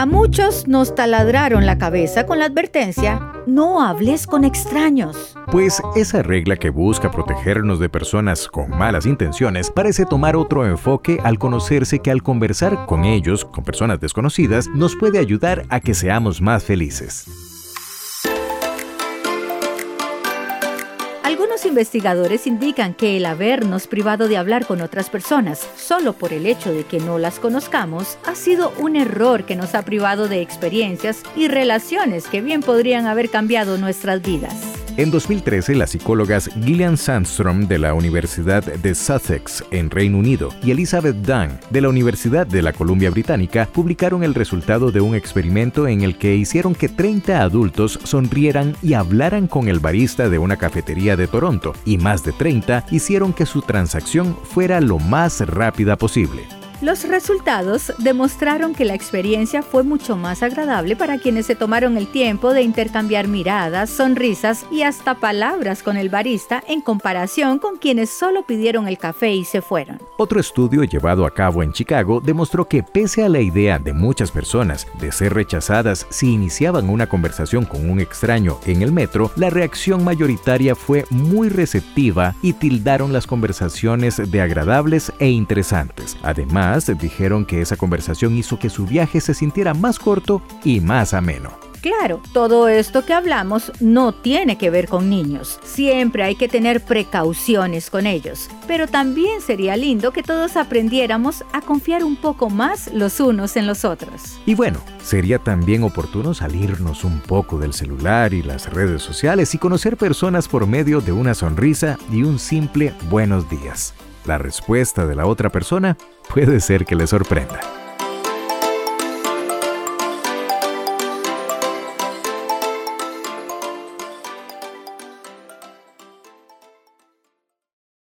A muchos nos taladraron la cabeza con la advertencia: no hables con extraños. Pues esa regla que busca protegernos de personas con malas intenciones parece tomar otro enfoque al conocerse que al conversar con ellos, con personas desconocidas, nos puede ayudar a que seamos más felices. Algunos investigadores indican que el habernos privado de hablar con otras personas solo por el hecho de que no las conozcamos ha sido un error que nos ha privado de experiencias y relaciones que bien podrían haber cambiado nuestras vidas. En 2013, las psicólogas Gillian Sandstrom de la Universidad de Sussex en Reino Unido y Elizabeth Dunn de la Universidad de la Columbia Británica publicaron el resultado de un experimento en el que hicieron que 30 adultos sonrieran y hablaran con el barista de una cafetería de Toronto, y más de 30 hicieron que su transacción fuera lo más rápida posible. Los resultados demostraron que la experiencia fue mucho más agradable para quienes se tomaron el tiempo de intercambiar miradas, sonrisas y hasta palabras con el barista en comparación con quienes solo pidieron el café y se fueron. Otro estudio llevado a cabo en Chicago demostró que pese a la idea de muchas personas de ser rechazadas si iniciaban una conversación con un extraño en el metro, la reacción mayoritaria fue muy receptiva y tildaron las conversaciones de agradables e interesantes. Además, dijeron que esa conversación hizo que su viaje se sintiera más corto y más ameno. Claro, todo esto que hablamos no tiene que ver con niños. Siempre hay que tener precauciones con ellos. Pero también sería lindo que todos aprendiéramos a confiar un poco más los unos en los otros. Y bueno, sería también oportuno salirnos un poco del celular y las redes sociales y conocer personas por medio de una sonrisa y un simple buenos días. La respuesta de la otra persona puede ser que le sorprenda.